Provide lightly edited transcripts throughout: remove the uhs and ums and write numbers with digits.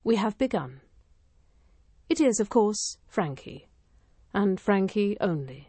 we have begun. It is, of course, Frankie, and Frankie only.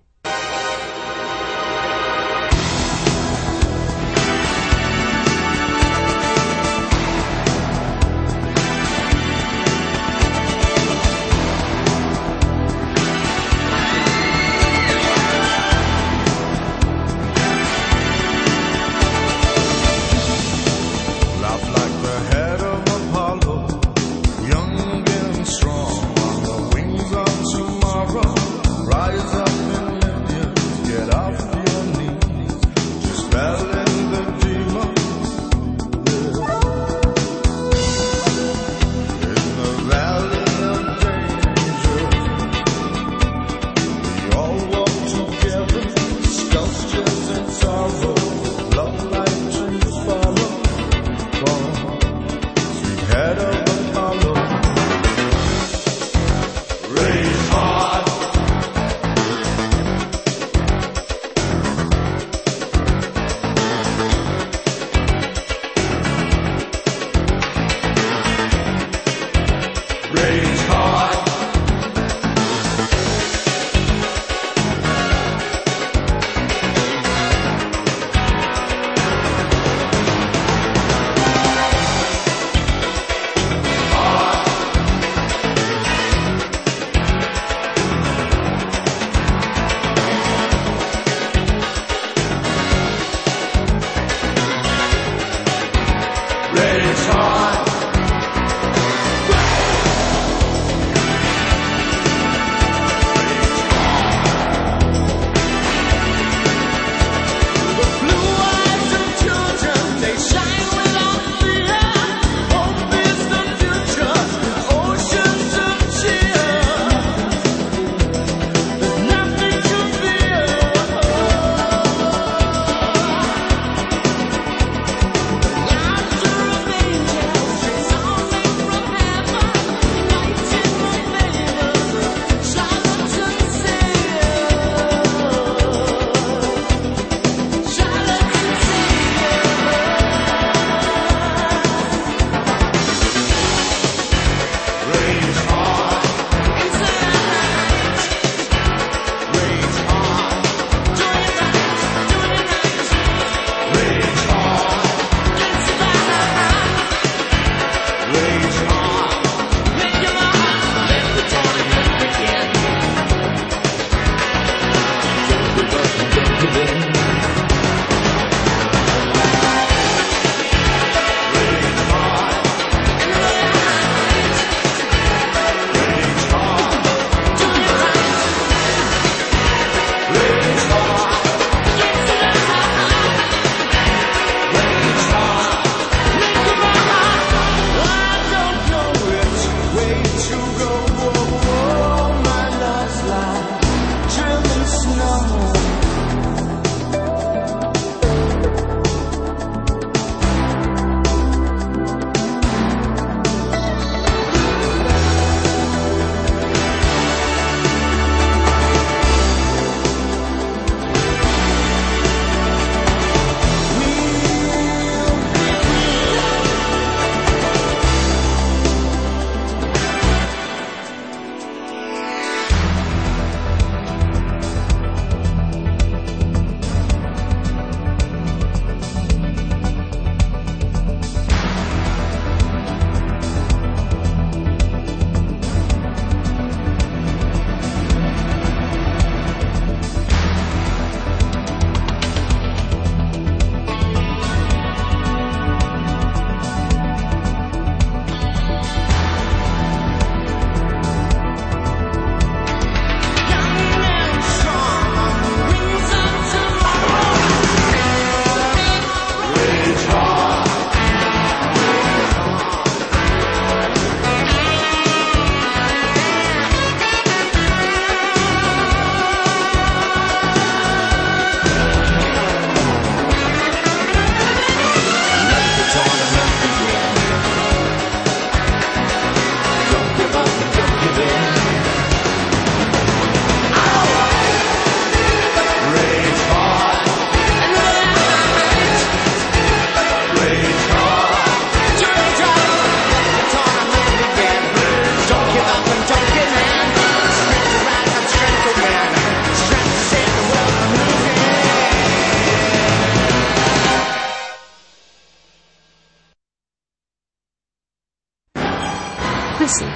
Listen.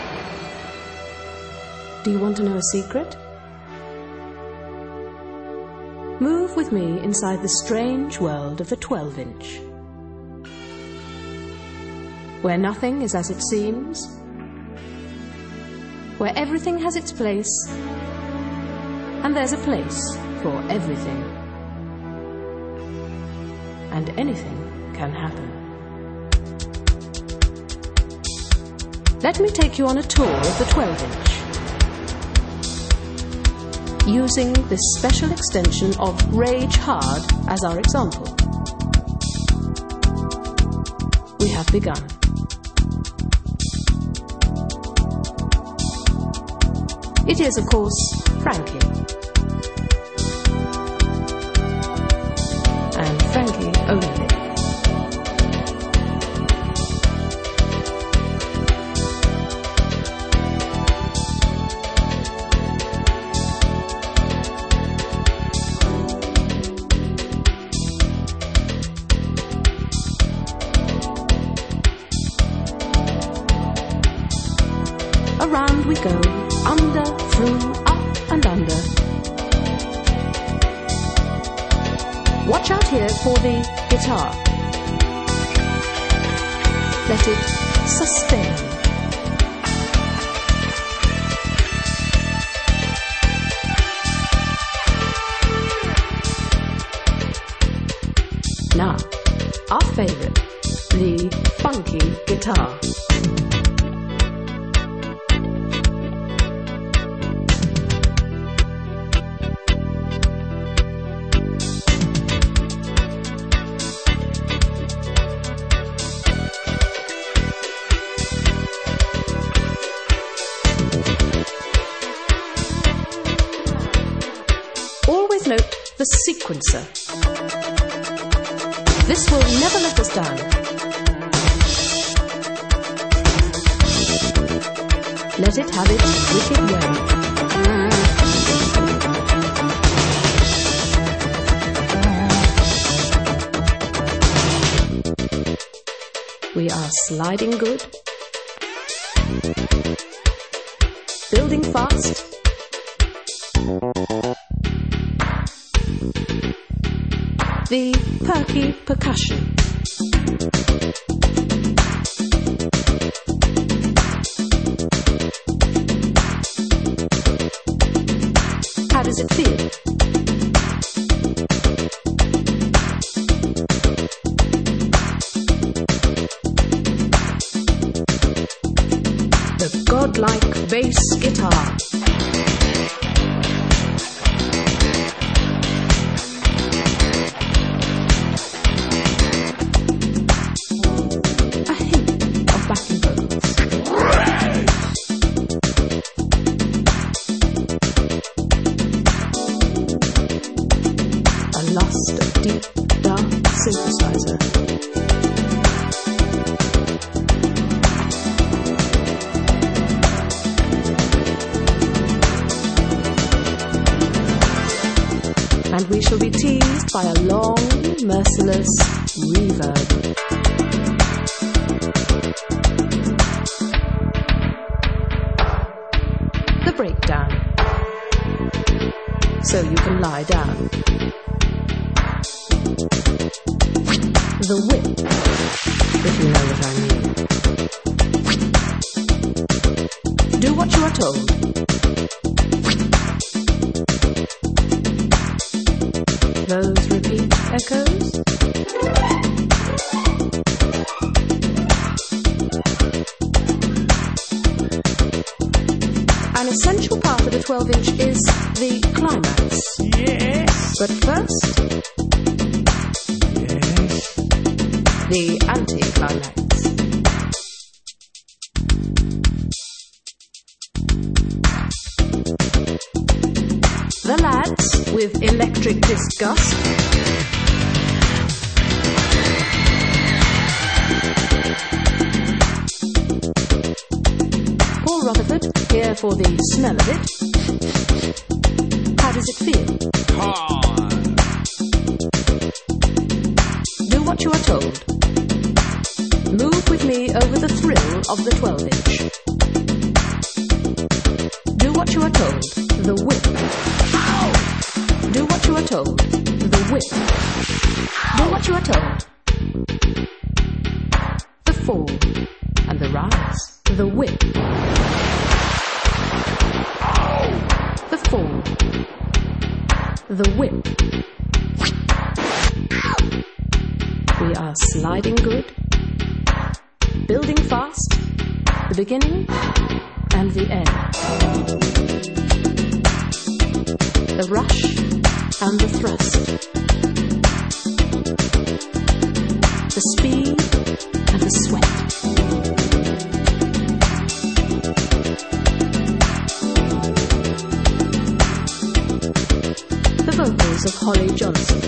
Do you want to know a secret? Move with me inside the strange world of the 12-inch. Where nothing is as it seems. Where everything has its place. And there's a place for everything. And anything can happen. Let me take you on a tour of the 12-inch. Using this special extension of Rage Hard as our example. We have begun. It is, of course, Frankie. And Frankie only. Around we go, under, through, up and under. Watch out here for the guitar. Let it sustain. Now, our favorite, the funky guitar. Always note the sequencer. This will never let us down. Let it have its wicked way. We are sliding good, building fast, the perky percussion. How does it feel? The godlike bass guitar. Lust of deep, dark synthesizer. And we shall be teased by a long, merciless reverb. The breakdown. So you can lie down. The whip, if you know what I mean. Do what you are told. Those repeat echoes. An essential part of the 12-inch is the climax. Yes. But first, the anti-climax. The lads with electric disgust. Paul Rutherford here for the smell of it. How does it feel? Do what you are told. Move with me over the thrill of the 12-inch. The whip. The fall. The whip. We are sliding good, building fast, the beginning and the end. The rush and the thrust. The speed and the sweat. The vocals of Holly Johnson.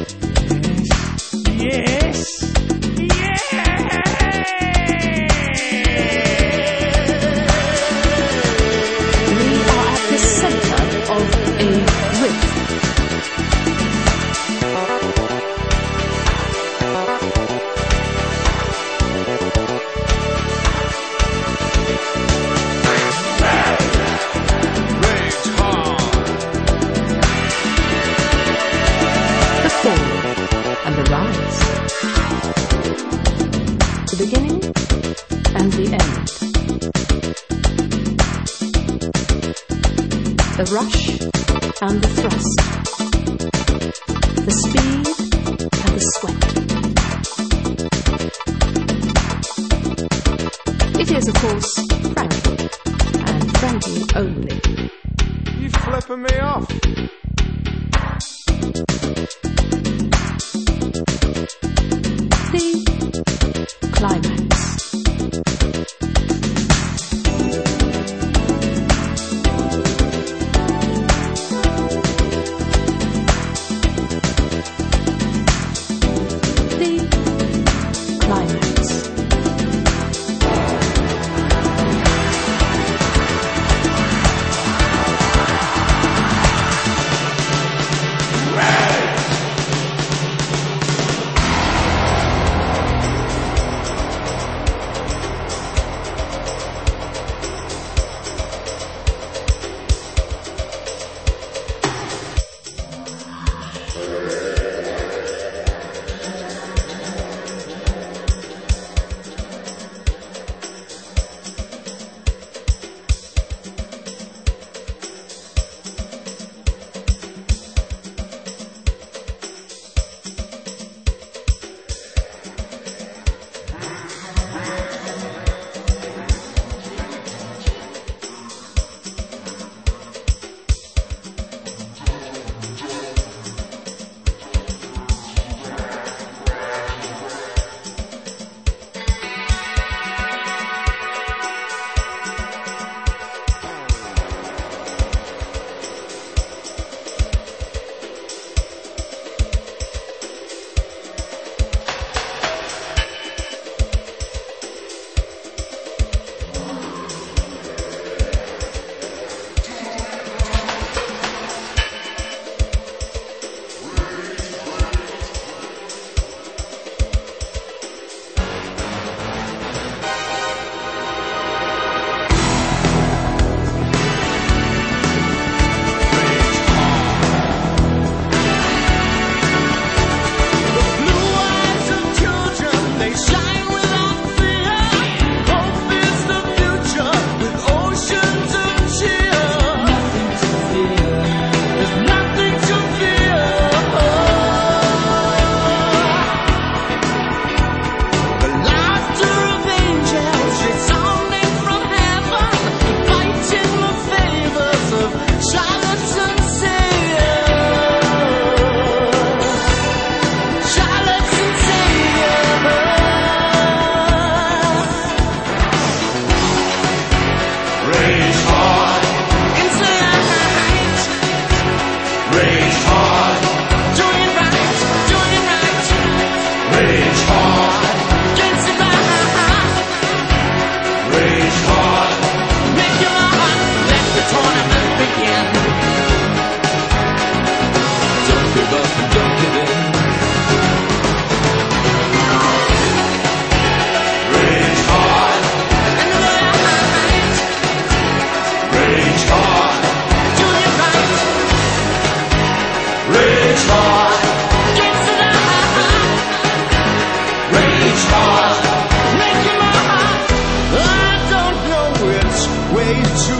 Yes. We are at the center of a riff. The fall and the rise. The beginning and the end. The rush and the thrust. The speed and the sweat. It is, of course, Frankie, and Frankie only. You flipping me off. The climax. The climax. way to